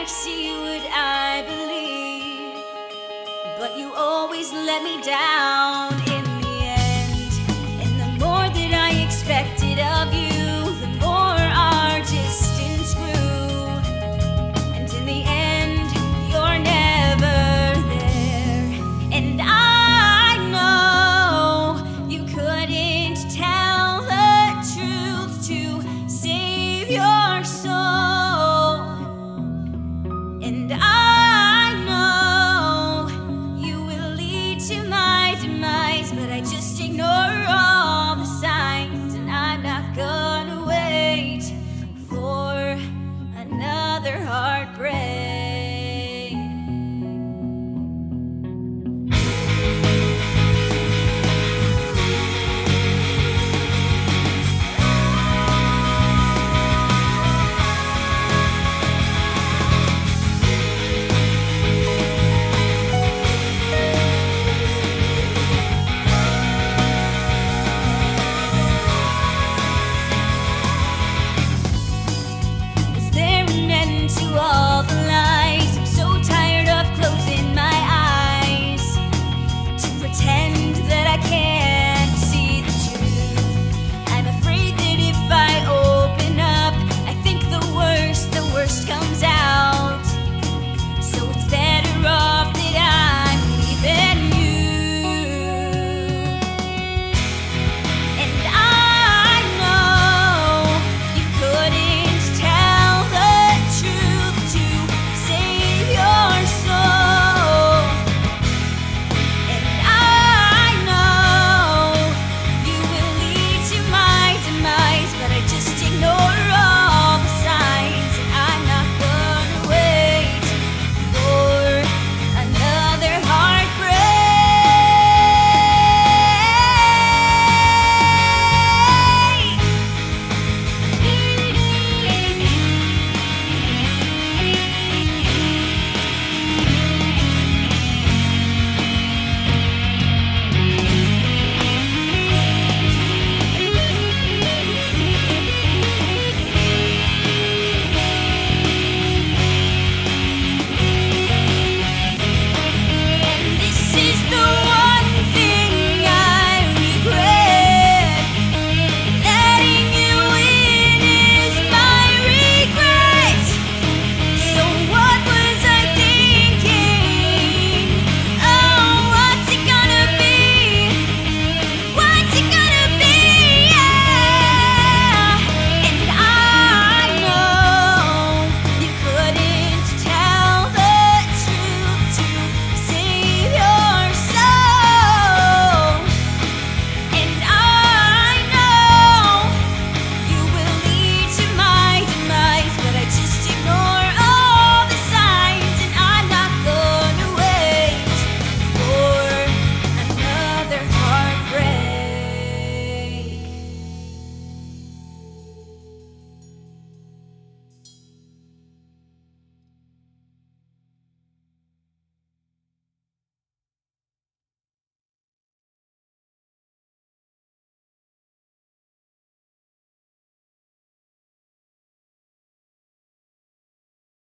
see what I believe, but you always let me down in the end. And the more that I expected of you, the more our distance grew. And in the end, you're never there. And I know you couldn't tell the truth to save your soul. And I know you will lead to my demise, but I just ignore all the signs, and I'm not gonna wait for another heartbreak.